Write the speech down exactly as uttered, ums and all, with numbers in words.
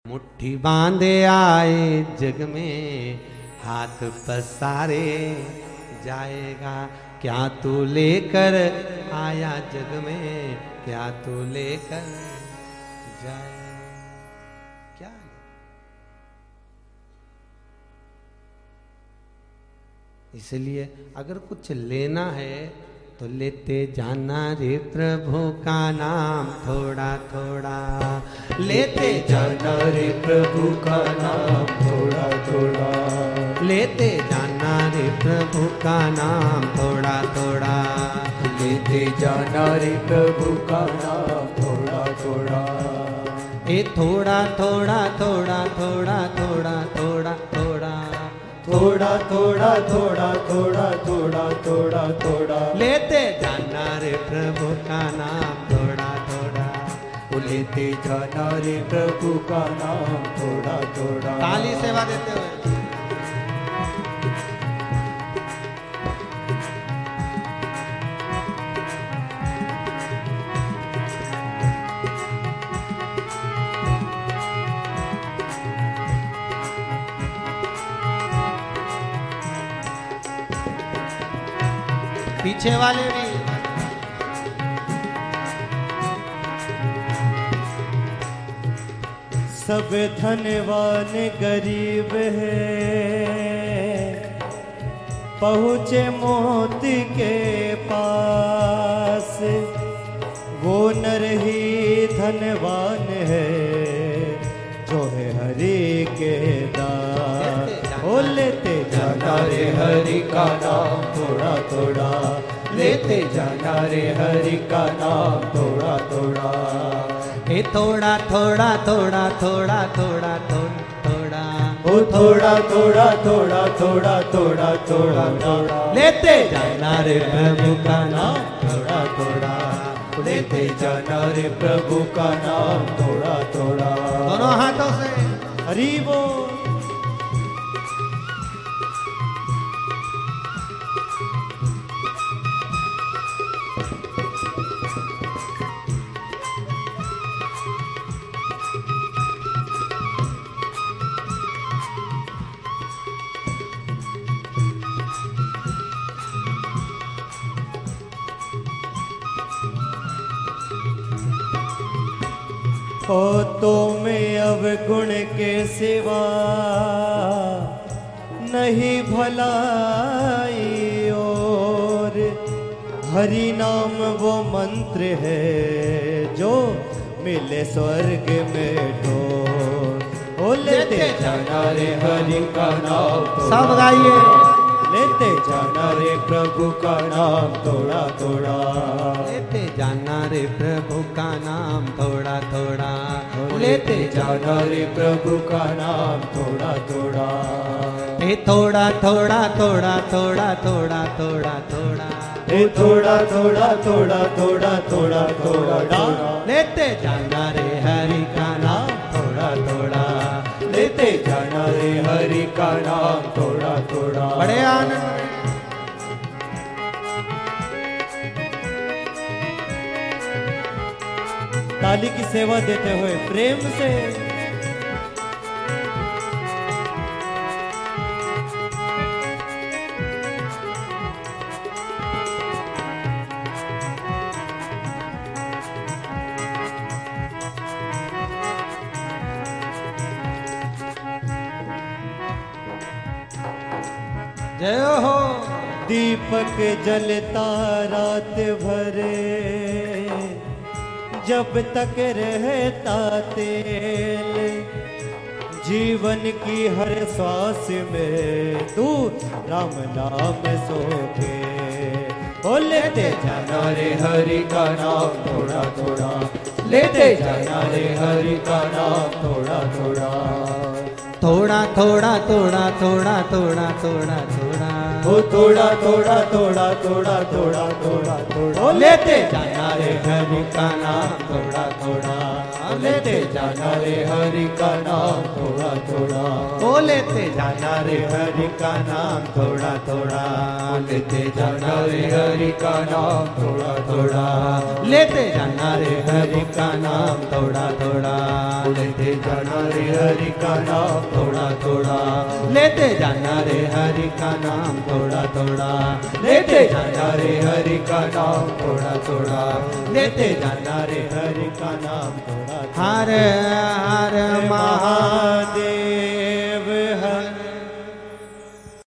मुट्ठी बांधे आए जग में हाथ पसारे जाएगा। क्या तू लेकर आया जग में, क्या तू लेकर जाए, क्या इसलिए अगर कुछ लेना है तो लेते जाना रे प्रभु का नाम थोड़ा थोड़ा, लेते जाना रे प्रभु का नाम थोड़ा थोड़ा, लेते जाना रे प्रभु का नाम थोड़ा थोड़ा, लेते जाना रे प्रभु का नाम थोड़ा थोड़ा। ए थोड़ा थोड़ा थोड़ा थोड़ा थोड़ा थोड़ा थोड़ा थोड़ा थोड़ा थोड़ा थोड़ा थोड़ा थोड़ा थोड़ा, लेते जाना रे प्रभु का नाम थोड़ा थोड़ा, लेते जाना रे प्रभु का नाम थोड़ा थोड़ा। ताली सेवा देते हुए पीछे वाले भी सब धनवान गरीब है, पहुँचे मोती के पास, वो नर ही धनवान है जो है हरि के दास। ओ लेते जाना रे हरि का नाम थोड़ा थोड़ा, लेते जाना रे हरि का नाम थोड़ा थोड़ा। ए थोड़ा थोड़ा थोड़ा थोड़ा थोड़ा थोड़ा, ओ थोड़ा थोड़ा थोड़ा थोड़ा थोड़ा थोड़ा थोड़ा, लेते जाना रे प्रभु का नाम थोड़ा थोड़ा, लेते जाना रे प्रभु का नाम थोड़ा थोड़ा। दोनों हाथों से हरि बोल। होतों में अवगुण के सिवा नहीं भलाई और, हरि नाम वो मंत्र है जो मिले स्वर्ग में ढोर। ओ लेते जाना रे हरि का नाम सब गाइए, लेते जाना रे प्रभु का नाम थोड़ा थोड़ा, लेते जाना रे प्रभु का नाम थोड़ा थोड़ा, लेते जाना रे प्रभु का नाम थोड़ा थोड़ा। ए थोड़ा थोड़ा थोड़ा थोड़ा थोड़ा थोड़ा थोड़ा, ए थोड़ा थोड़ा थोड़ा थोड़ा थोड़ा थोड़ा, लेते जाना रे हरि का नाम थोड़ा थोड़ा, लेते जाना रे हरि का नाम थोड़ा थोड़ा। बड़े आनंद ताली की सेवा देते हुए प्रेम से जय हो। दीपक जलता रात भर जब तक रहता तेल, जीवन की हर श्वास में तू राम नाम सोखे। ओ लेते जाना रे हरि का नाम थोड़ा थोड़ा, लेते जाना रे हरि का नाम थोड़ा थोड़ा। थोड़ा थोड़ा थोड़ा थोड़ा थोड़ा थोड़ा थोड़ा, ओ थोड़ा थोड़ा थोड़ा थोड़ा थोड़ा थोड़ा थोड़ा, लेते जाना रे हरि का नाम थोड़ा थोड़ा, लेते जाना रे हरि का नाम थोड़ा थोड़ा, ओ लेते जाना रे हरि का नाम थोड़ा थोड़ा, लेते जाना रे हरि का नाम थोड़ा थोड़ा, लेते जाना रे हरि का नाम थोड़ा थोड़ा, लेते जाना रे हरि का नाम थोड़ा थोड़ा, लेते जाना रे हरि का नाम थोड़ा थोड़ा, लेते जाना रे हरि का नाम थोड़ा थोड़ा, लेते जाना रे हरि का नाम थोड़ा थोड़ा। हरे